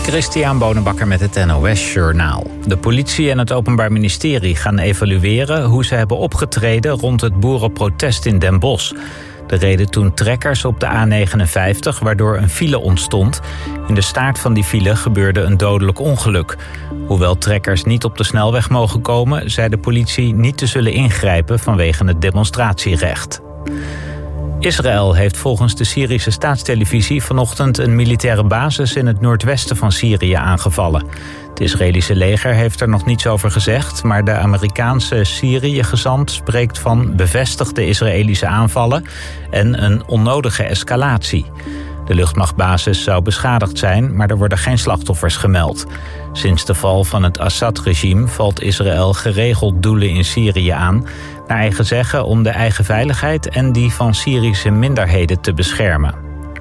Christian Bonenbakker met het NOS Journaal. De politie en het Openbaar Ministerie gaan evalueren hoe ze hebben opgetreden rond het boerenprotest in Den Bosch. De reden toen trekkers op de A59, waardoor een file ontstond. In de staart van die file gebeurde een dodelijk ongeluk. Hoewel trekkers niet op de snelweg mogen komen, zei de politie niet te zullen ingrijpen vanwege het demonstratierecht. Israël heeft volgens de Syrische staatstelevisie vanochtend een militaire basis in het noordwesten van Syrië aangevallen. Het Israëlische leger heeft er nog niets over gezegd, maar de Amerikaanse Syrië-gezant spreekt van bevestigde Israëlische aanvallen en een onnodige escalatie. De luchtmachtbasis zou beschadigd zijn, maar er worden geen slachtoffers gemeld. Sinds de val van het Assad-regime valt Israël geregeld doelen in Syrië aan, naar eigen zeggen om de eigen veiligheid en die van Syrische minderheden te beschermen.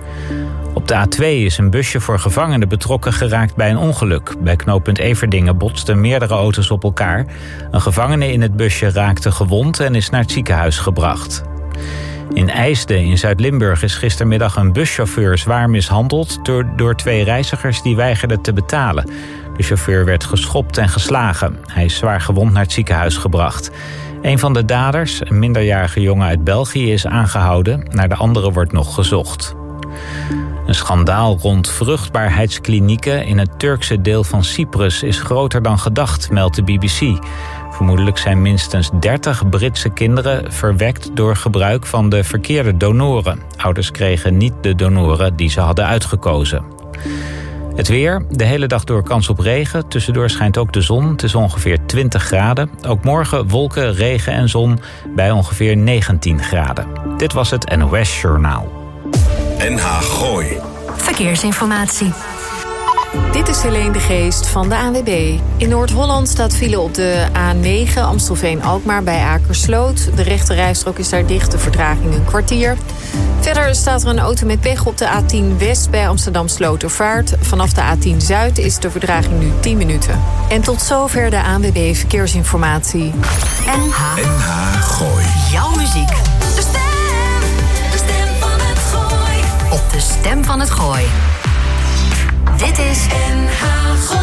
Op de A2 is een busje voor gevangenen betrokken geraakt bij een ongeluk. Bij knooppunt Everdingen botsten meerdere auto's op elkaar. Een gevangene in het busje raakte gewond en is naar het ziekenhuis gebracht. In IJsden in Zuid-Limburg is gistermiddag een buschauffeur zwaar mishandeld door 2 reizigers die weigerden te betalen. De chauffeur werd geschopt en geslagen. Hij is zwaar gewond naar het ziekenhuis gebracht. Een van de daders, een minderjarige jongen uit België, is aangehouden. Naar de andere wordt nog gezocht. Een schandaal rond vruchtbaarheidsklinieken in het Turkse deel van Cyprus is groter dan gedacht, meldt de BBC. Vermoedelijk zijn minstens 30 Britse kinderen verwekt door gebruik van de verkeerde donoren. Ouders kregen niet de donoren die ze hadden uitgekozen. Het weer, de hele dag door kans op regen. Tussendoor schijnt ook de zon. Het is ongeveer 20 graden. Ook morgen wolken, regen en zon bij ongeveer 19 graden. Dit was het NOS Journaal. NH Gooi. Verkeersinformatie. Dit is Helene de Geest van de ANWB. In Noord-Holland staat file op de A9 Amstelveen-Alkmaar bij Akersloot. De rechte rijstrook is daar dicht, de vertraging een kwartier. Verder staat er een auto met pech op de A10 West bij Amsterdam Slotervaart. Vanaf de A10 Zuid is de vertraging nu 10 minuten. En tot zover de ANWB Verkeersinformatie. NH Gooi. Jouw muziek. De stem van het Gooi. Op de stem van het Gooi. Dit is NH Gooi.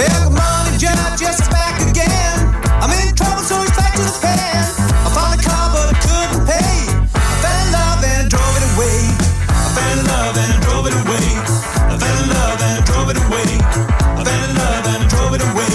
Well, good morning, Judge, yes, I'm back again. I'm in trouble, so it's back to the pen. I found a car, but I couldn't pay. I fell in love and I drove it away. I fell in love and I drove it away. I fell in love and I drove it away. I fell in love and I drove it away.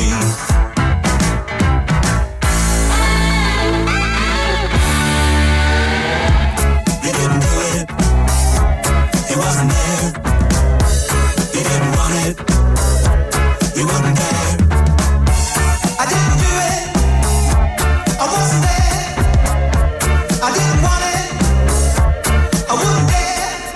He didn't do it. He wasn't there. He didn't want it. He wasn't there. I didn't do it. I wasn't there. I didn't want it. I wouldn't dare.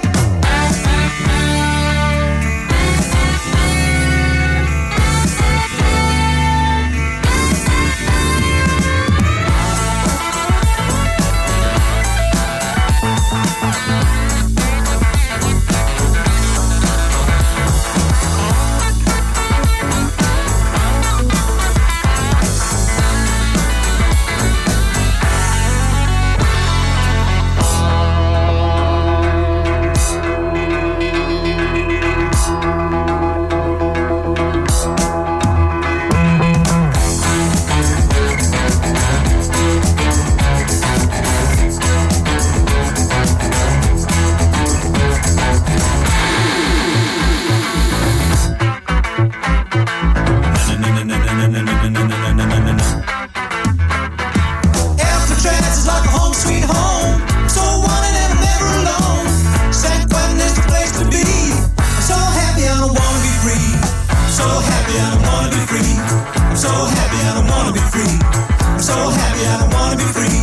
Alcatraz is like a home sweet home. So wanted and I'm never alone. San Quentin is the place to be. I'm so happy I don't wanna be free. I'm so happy I don't wanna be free. I'm so happy I don't wanna be free. I'm so happy I don't wanna be free.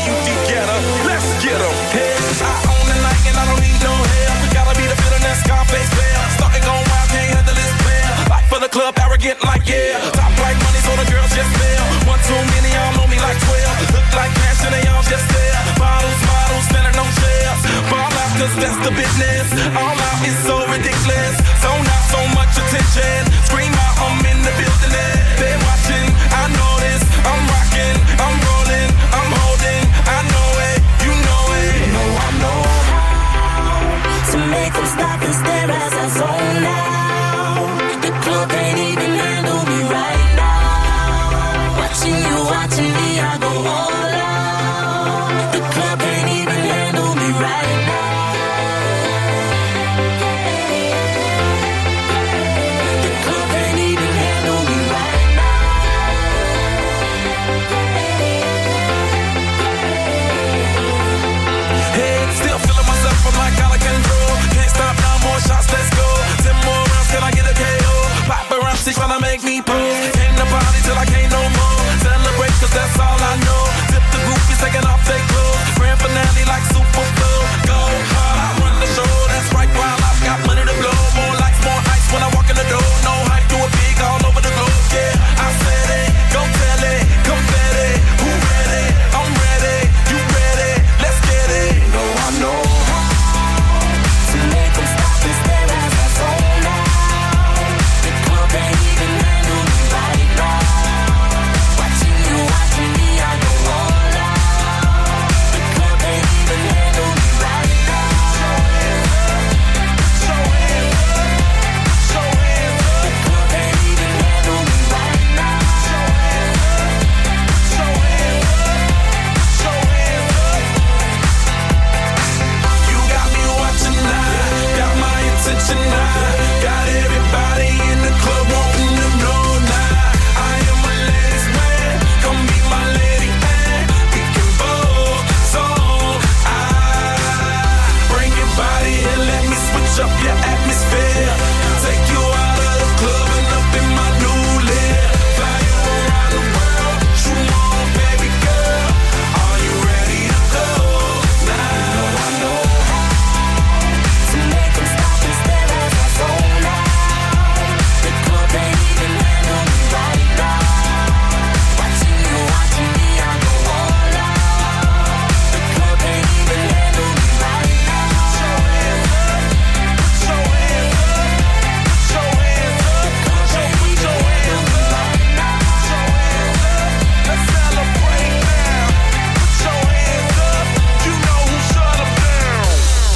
you together. Let's get 'em. Hey, I own the night and I don't need no help. Gotta be the feeling that Scarface fell. Starting going wild, can't handle this player. Like for the club, arrogant like yeah. Top like money, so the girls just fail. One too many, y'all know me like 12. Look like cash and they all just there. Bottles, standing on shelves. Fall out, cause that's the business. All out is so ridiculous. So not so much attention. Scream out, I'm in the building. They're watching, I know this. I'm rocking, I'm rolling, I'm holding. I know it, you know it. You know I know how to make them stop and stare as I zone out. The club can't even handle me right now. Watching you, watching me, I go all out. The club can't even handle me right now. The club can't even handle me right now. Hey, still feeling myself, I'm like all I can do. Can't stop, now more shots, let's go. 10 more rounds, can I get a KO? Paparazzi tryna make me pose. Came to party till I can't no more. Celebrate, cause that's all I know. Tip the groupies taking off their clothes. Grand finale like Super Bowl. Go hard, I run the show, that's right, while I've got money to blow. More lights, more ice when I walk in the door. No hype, do it big all over the globe, yeah. I said it, go tell it, confetti. Who ready? I'm ready, you ready? Let's get it. You know I know how to make them stop and stare as I zone out. The club ain't even handle me right now. Watching you, watching me, I go all out. The club ain't even handle me right now. Show hands up, show hands up. The club ain't even handle me right now. Show hands up, show hands up, show hands up. You got me watching now, got my attention now. Got everybody in the club wanting to know now. I am a ladies' man, come be my lady man. We can both so bring your body and let me switch up your atmosphere. Take you out of the club and up in my new live. Fly you around the world, shoot on, baby girl. Are you ready to go? Now I know how to make them stop and stare as I zone out. The club ain't even handle me right now. Watching you, watching me, I go all out. The club ain't even handle me right now. Show hands up, show hands up, show hands up. The club ain't even handle me right now. Show hands up, let's celebrate now. Put your hands up, you know who shut 'em down.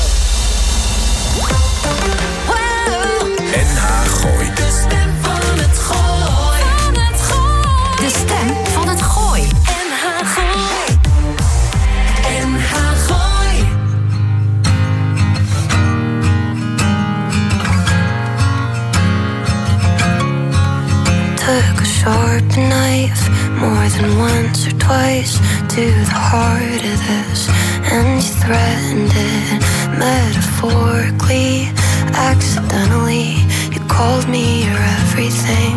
NH Gooi. De stem van het gooi. De stem van het gooi. NH Gooi. NH Gooi. Took a sharp knife more than once or twice to the heart of this, and you threatened it metaphorically, accidentally. You called me your everything,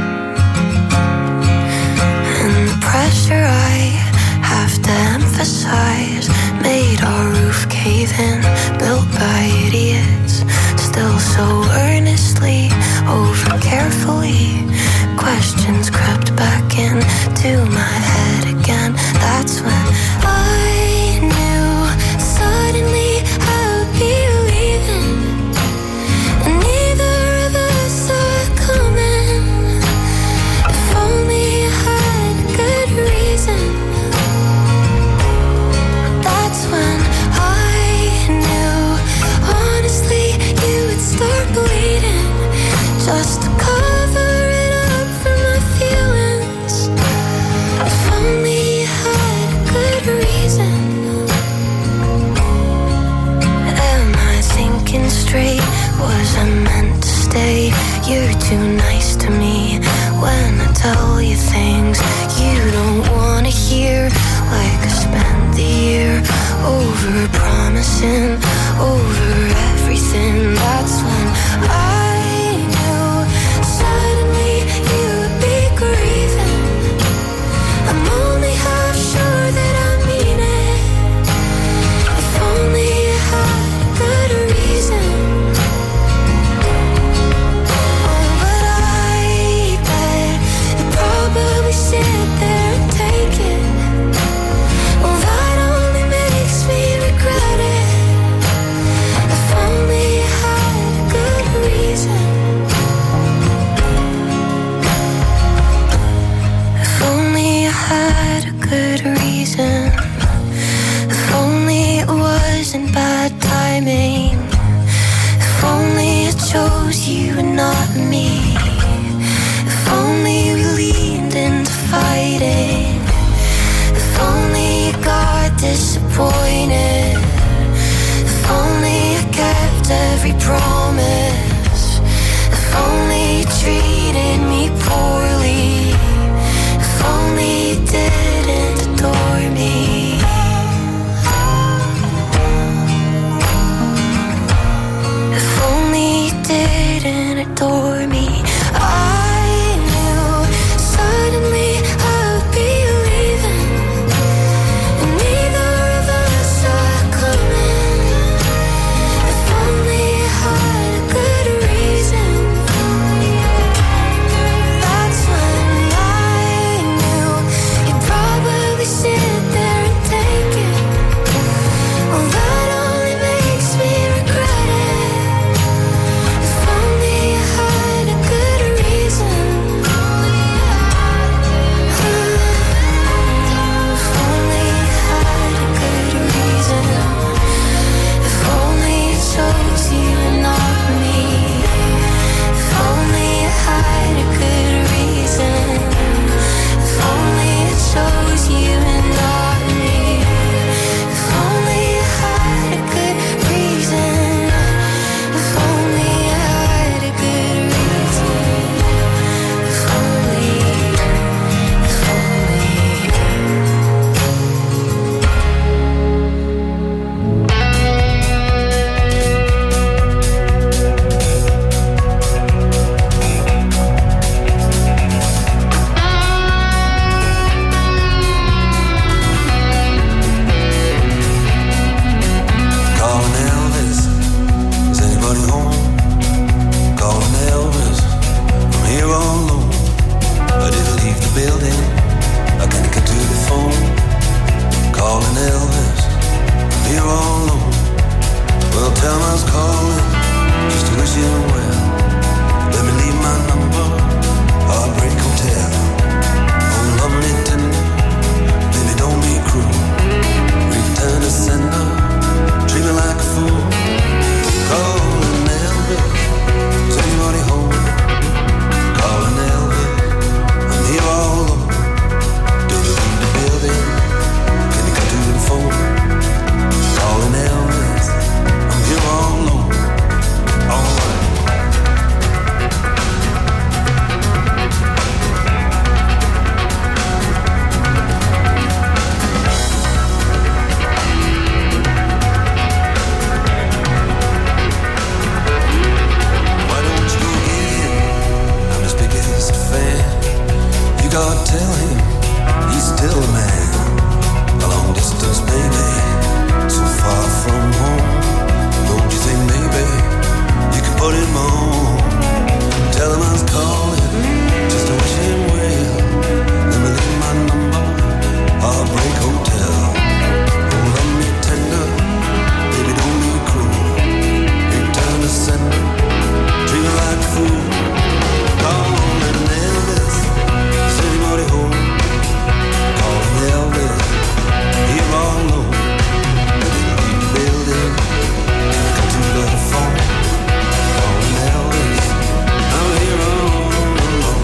and the pressure I have to emphasize made our roof cave in, built by idiots, still so earnestly, over carefully. Questions crept back into my head again. That's when I knew suddenly I would be leaving, and neither of us saw it coming. If only I had a good reason. That's when I knew, honestly, you would start bleeding just to cover it up for my feelings. If only you had a good reason. Am I thinking straight? Was I meant to stay? You're too nice to me when I tell you things you don't wanna hear. Like I spent the year over promising, over everything. That's when I knew suddenly you would be grieving. I'm only half sure that I mean it. good reason. If only it wasn't bad timing. If only I chose you and not me. If only we leaned into fighting. If only you got disappointed. If only I kept every promise. If only you treated me poorly. If only you didn't adore me. If only you didn't adore me. I knew suddenly I'd be leaving, and neither of us are coming. If only I had a good reason. That's when I knew you'd probably sit there and take it. Well, that only makes me regret it. If only I had a good reason. If only I had a good reason. If only I chose you and not me. If only I had a good reason. If only I chose you and not me. If only I had a good reason. If only I had a good reason. If only. Calling Elvis, is anybody home? Calling Elvis, I'm here all alone. I didn't leave the building, I can't get to the phone. Calling Elvis, I'm here all alone. Well, tell him I was calling, just to wish him well. Let me leave my number, Heartbreak Hotel. Oh, love me tender, baby don't be cruel. Return to sender, treat me like a fool. Calling Elvis, is anybody home? Calling Elvis, I'm here all alone. Do you leave the building? Can you come to the phone? Calling Elvis, I'm here all alone. All right. Why don't you go get him? I'm his biggest fan. You gotta tell him he's still a man. A long distance, baby, so far from home. Don't you think maybe you could put him on? Tell him I was calling just to wish him well. Let me leave my number, Heartbreak Hotel. Oh, love me tender, baby don't be cruel. Return to sender, treat me like a fool. Calling Elvis, is anybody home? Calling Elvis, here all alone. Leave the building, come to the phone. Calling Elvis, I'm here all alone.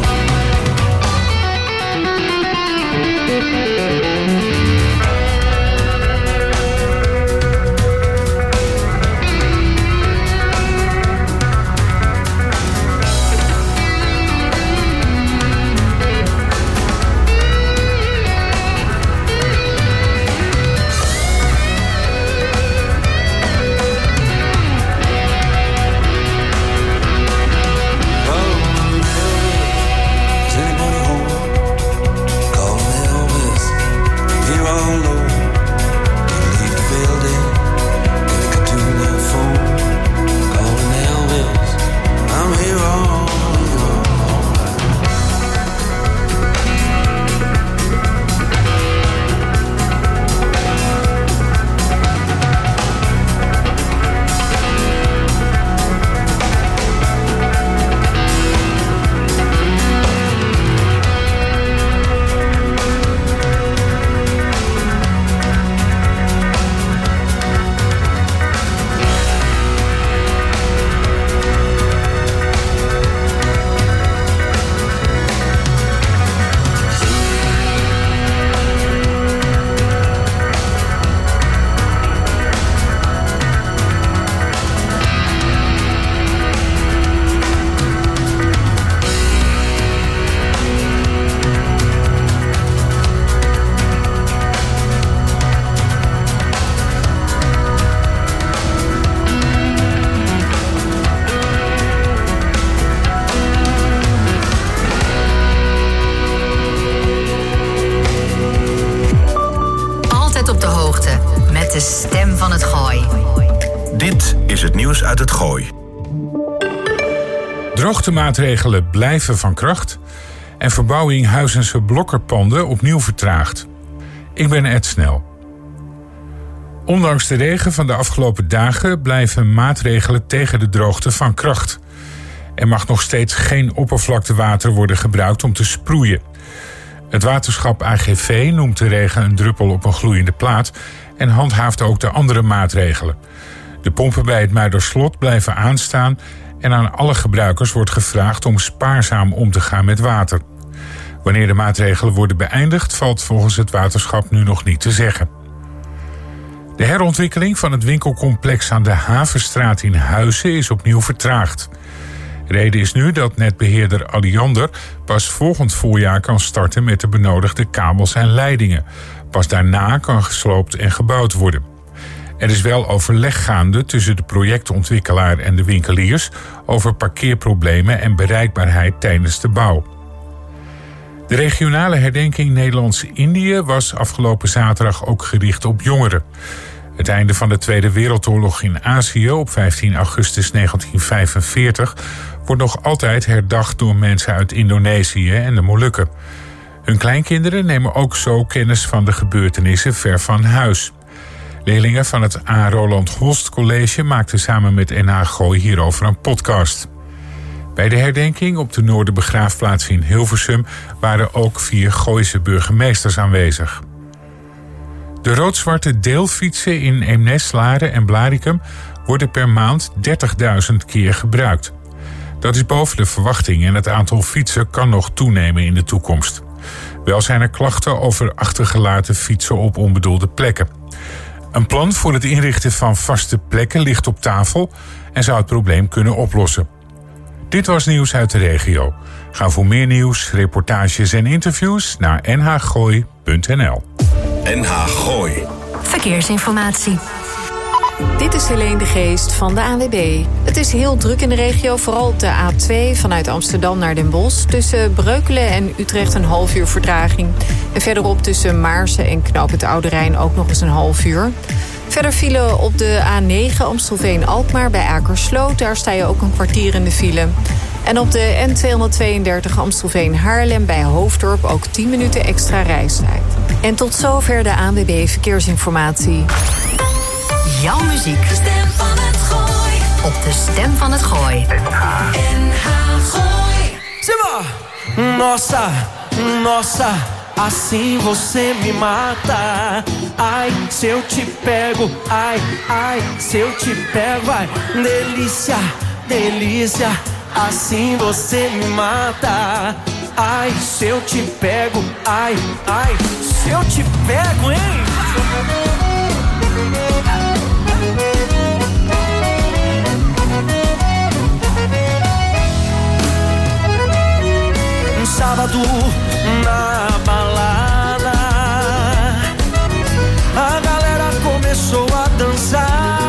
Calling Elvis, is anybody home? Calling Elvis, stem van het Gooi. Dit is het nieuws uit het Gooi. Droogtemaatregelen blijven van kracht en verbouwing Huizense blokkerpanden opnieuw vertraagd. Ik ben Ed Snel. Ondanks de regen van de afgelopen dagen blijven maatregelen tegen de droogte van kracht. Er mag nog steeds geen oppervlaktewater worden gebruikt om te sproeien. Het waterschap AGV noemt de regen een druppel op een gloeiende plaat en handhaaft ook de andere maatregelen. De pompen bij het Muiderslot blijven aanstaan en aan alle gebruikers wordt gevraagd om spaarzaam om te gaan met water. Wanneer de maatregelen worden beëindigd, valt volgens het waterschap nu nog niet te zeggen. De herontwikkeling van het winkelcomplex aan de Havenstraat in Huizen is opnieuw vertraagd. Reden is nu dat netbeheerder Alliander pas volgend voorjaar kan starten met de benodigde kabels en leidingen. Pas daarna kan gesloopt en gebouwd worden. Er is wel overleg gaande tussen de projectontwikkelaar en de winkeliers over parkeerproblemen en bereikbaarheid tijdens de bouw. De regionale herdenking Nederlands-Indië was afgelopen zaterdag ook gericht op jongeren. Het einde van de Tweede Wereldoorlog in Azië op 15 augustus 1945 wordt nog altijd herdacht door mensen uit Indonesië en de Molukken. Hun kleinkinderen nemen ook zo kennis van de gebeurtenissen ver van huis. Leerlingen van het A. Roland Holst College maakten samen met NH Gooi hierover een podcast. Bij de herdenking op de Noorderbegraafplaats in Hilversum waren ook 4 Gooise burgemeesters aanwezig. De rood-zwarte deelfietsen in Eemnes, Laren en Blaricum worden per maand 30.000 keer gebruikt. Dat is boven de verwachting en het aantal fietsen kan nog toenemen in de toekomst. Wel zijn er klachten over achtergelaten fietsen op onbedoelde plekken. Een plan voor het inrichten van vaste plekken ligt op tafel en zou het probleem kunnen oplossen. Dit was nieuws uit de regio. Ga voor meer nieuws, reportages en interviews naar nhgooi.nl. NH Gooi. Verkeersinformatie. Dit is Helene de Geest van de ANWB. Het is heel druk in de regio, vooral op de A2 vanuit Amsterdam naar Den Bosch. Tussen Breukelen en Utrecht een half uur vertraging. En verderop tussen Maarsen en Knooppunt Oude Rijn ook nog eens een half uur. Verder file op de A9 Amstelveen-Alkmaar bij Akersloot. Daar sta je ook een kwartier in de file. En op de N232 Amstelveen-Haarlem bij Hoofddorp ook 10 minuten extra reistijd. En tot zover de ANWB Verkeersinformatie. Jouw muziek. De stem van het Gooi. Op de stem van het Gooi. NH Gooi. Simba! Nossa, nossa, assim você me mata. Ai, se eu te pego, ai, ai, se eu te pego, ai, delícia, delícia, assim você me mata. Ai, se eu te pego, ai, ai, se eu te pego, hein? Sábado na balada, a galera começou a dançar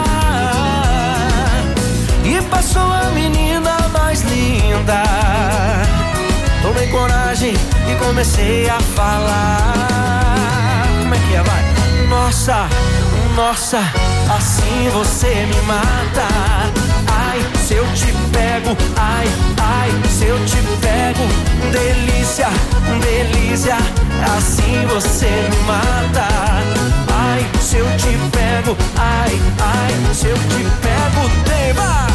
e passou a menina mais linda. Tomei coragem e comecei a falar. Como é que é, vai? Nossa, nossa, assim você me mata. Ai, se eu te pego, ai, ai, se eu te pego, delícia, delícia, assim você me mata. Ai, se eu te pego, ai, ai, se eu te pego, tema.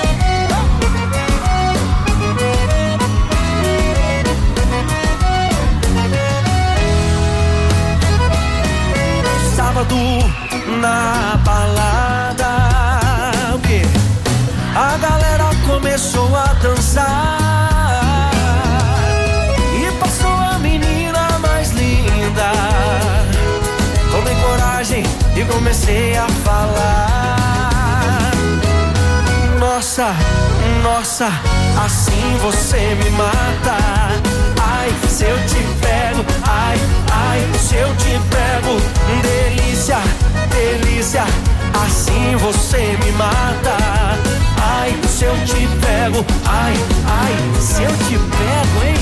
Sábado na balada, o quê? A galera começou a dançar e passou a menina mais linda. Tomei coragem e comecei a falar. Nossa, nossa, assim você me mata. Ai, se eu te pego, ai, ai, se eu te pego, delícia, delícia, assim você me mata. Ai, se eu te pego, ai, ai, se eu te pego, hein?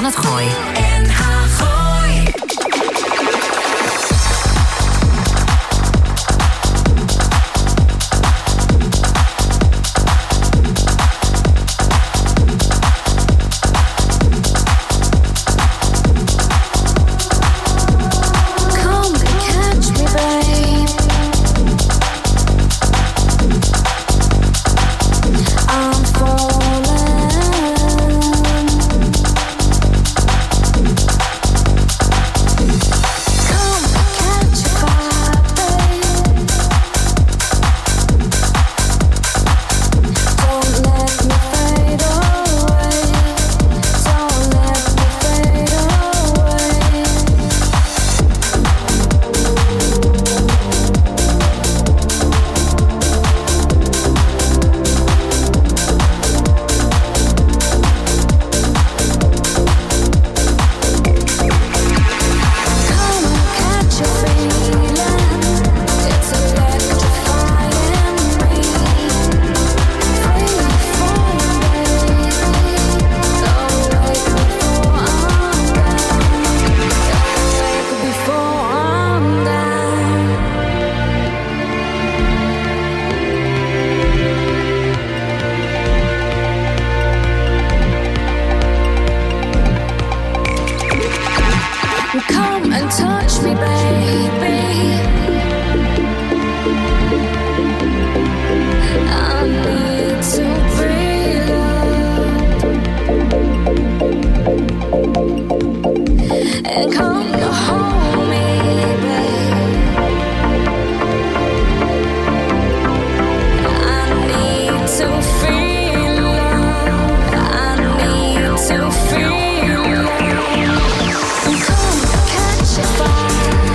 van het Gooi. NH Gooi. Come catch a fire.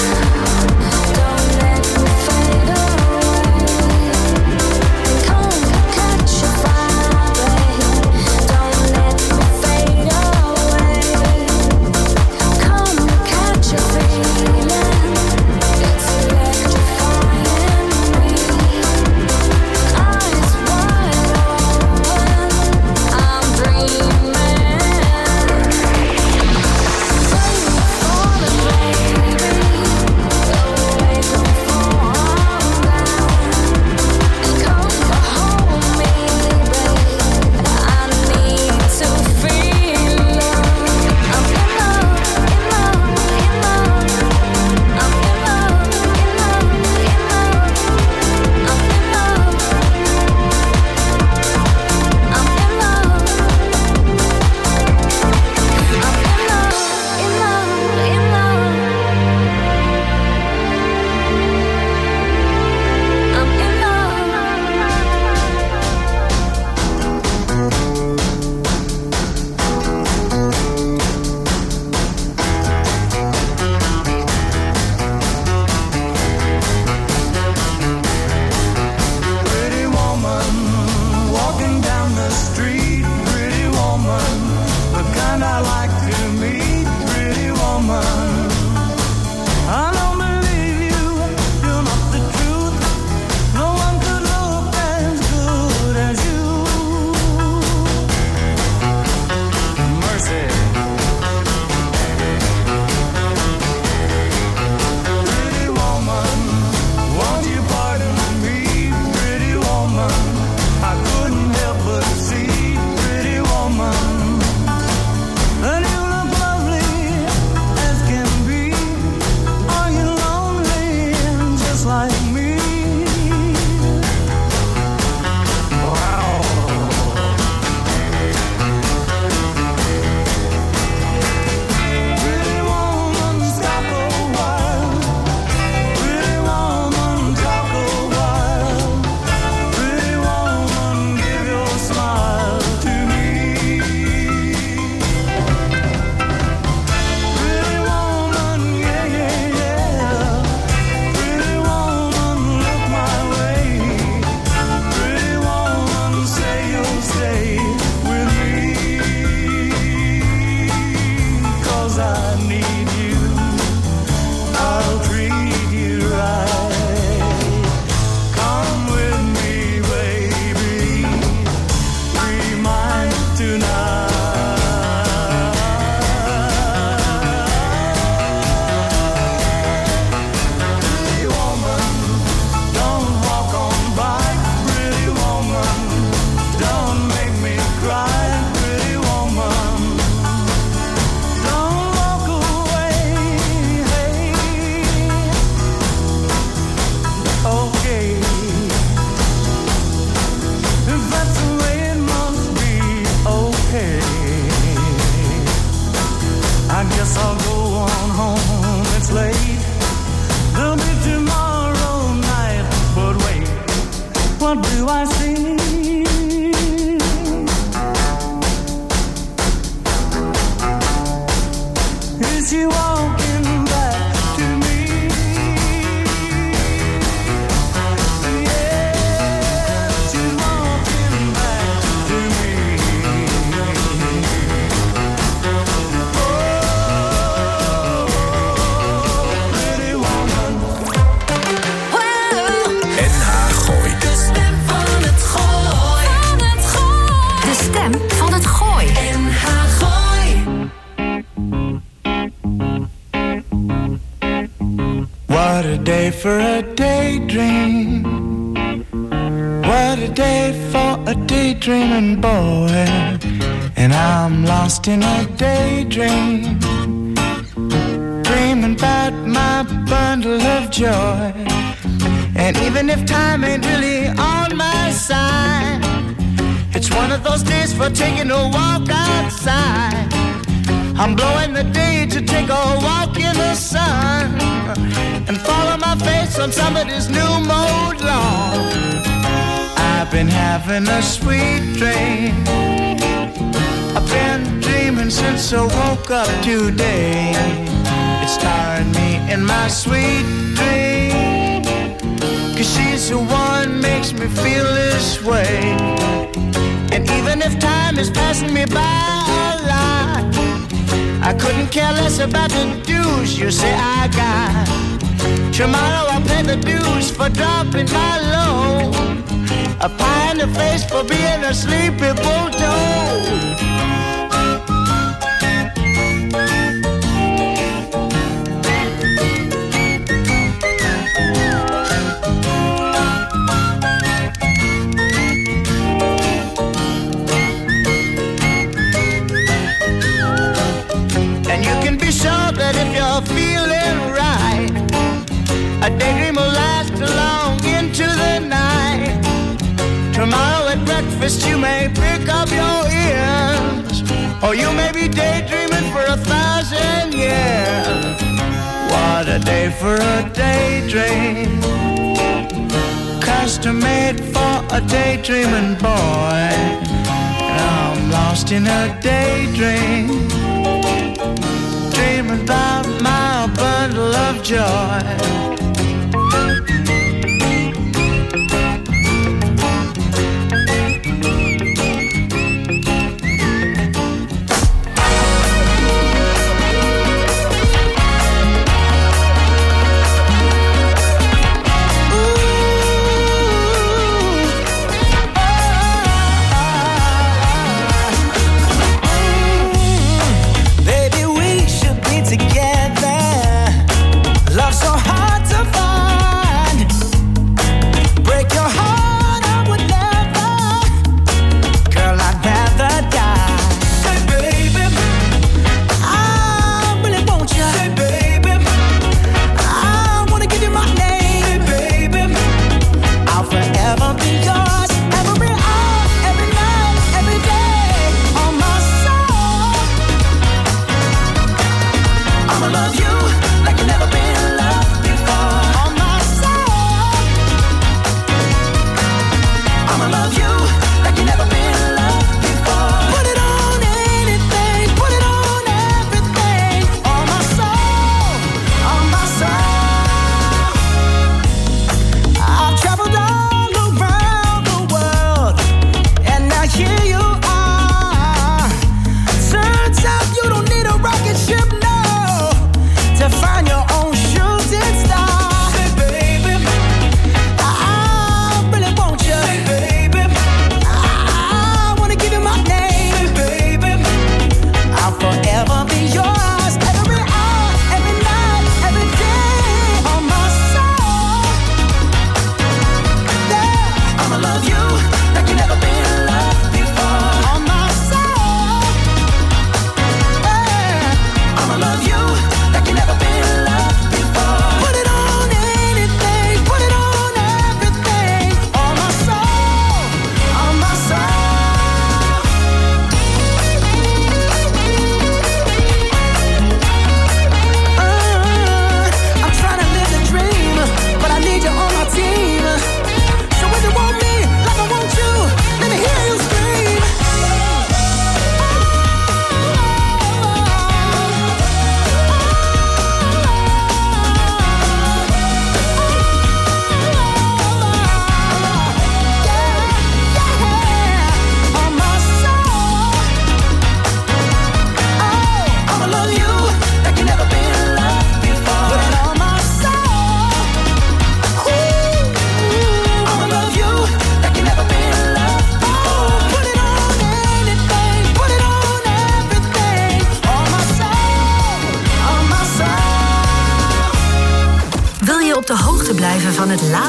day for a daydream. What a day for a daydreaming boy. And I'm lost in a daydream, dreaming about my bundle of joy. And even if time ain't really on my side, it's one of those days for taking a walk outside. I'm blowing the day to take a walk in the sun and follow my face on somebody's new mode lawn. I've been having a sweet dream. I've been dreaming since I woke up today. It's starring me in my sweet dream, 'cause she's the one makes me feel this way. And even if time is passing me by a lot, I couldn't care less about the dues you say I got. Tomorrow I'll pay the dues for dropping my load, a pie in the face for being a sleepy bulldog. And you can be sure that if you're feeling right, a daydream will last long into the night. Tomorrow at breakfast you may pick up your ears, or you may be daydreaming for 1,000 years. What a day for a daydream, custom made for a daydreaming boy. And I'm lost in a daydream, dreaming about my bundle of joy.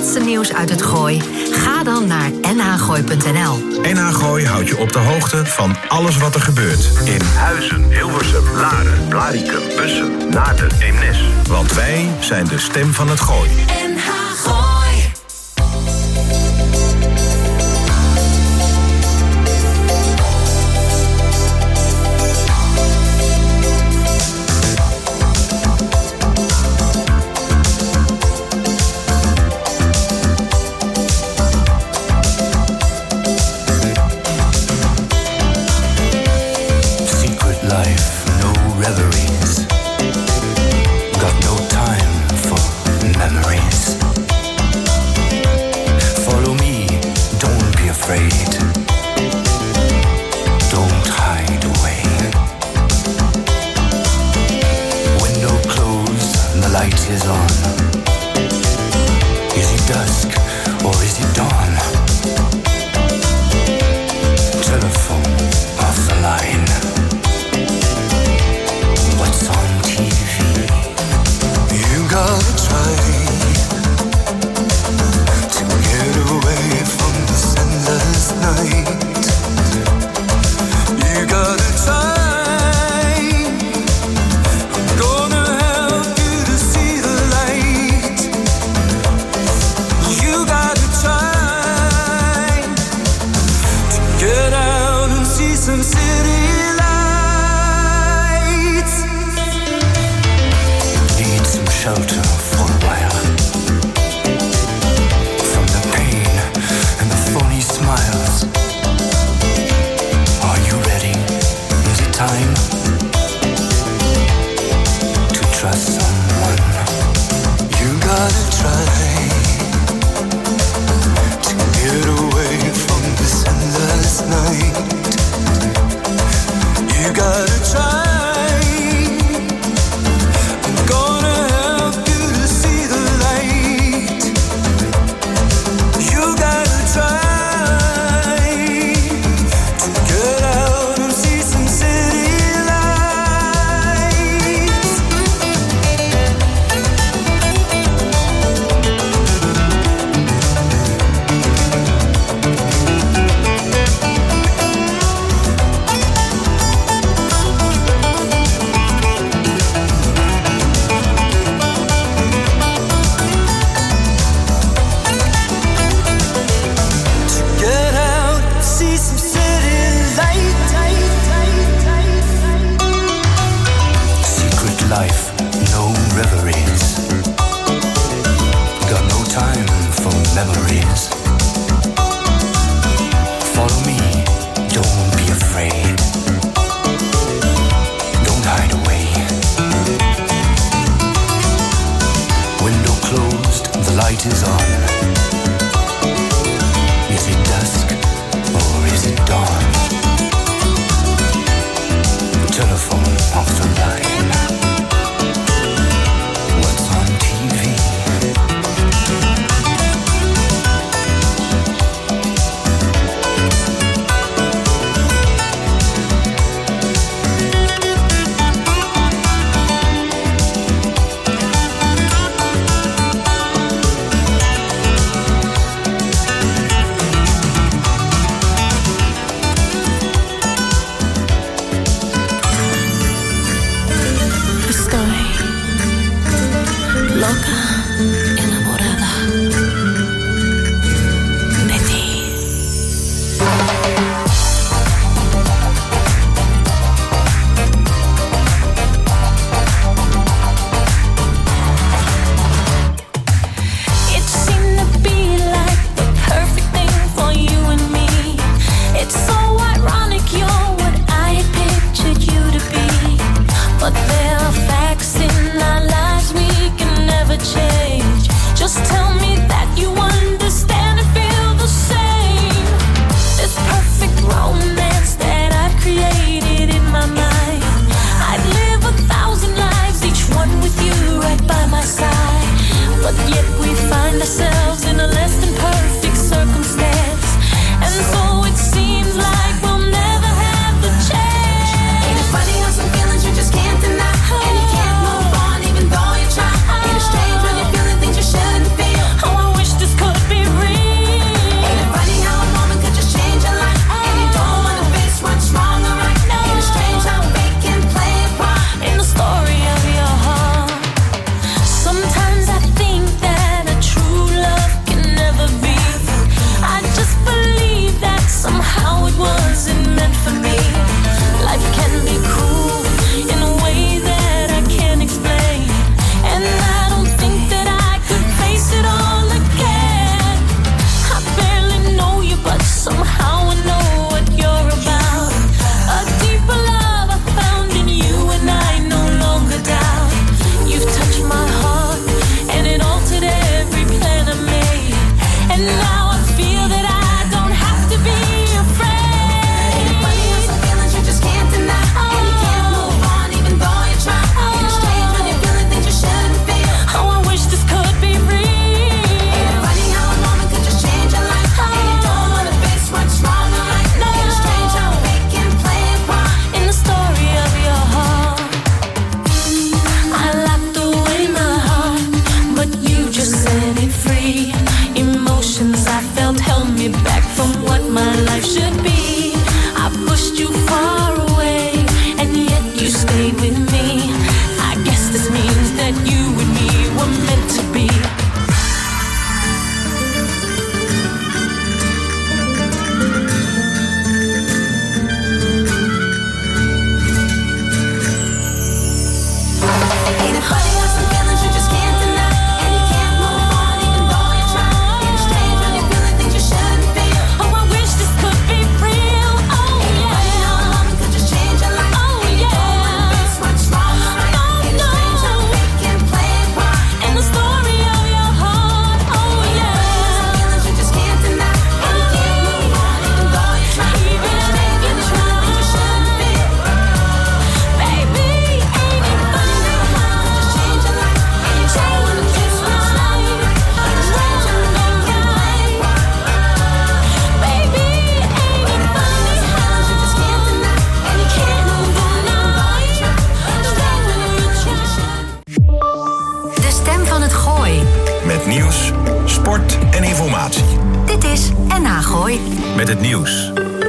laatste nieuws uit het Gooi? Ga dan naar nhgooi.nl. NH Gooi houdt je op de hoogte van alles wat er gebeurt. In Huizen, Hilversum, Laren, Blaricum, Bussum, Naarden, Eemnes. Want wij zijn de stem van het Gooi. NH Gooi. Afraid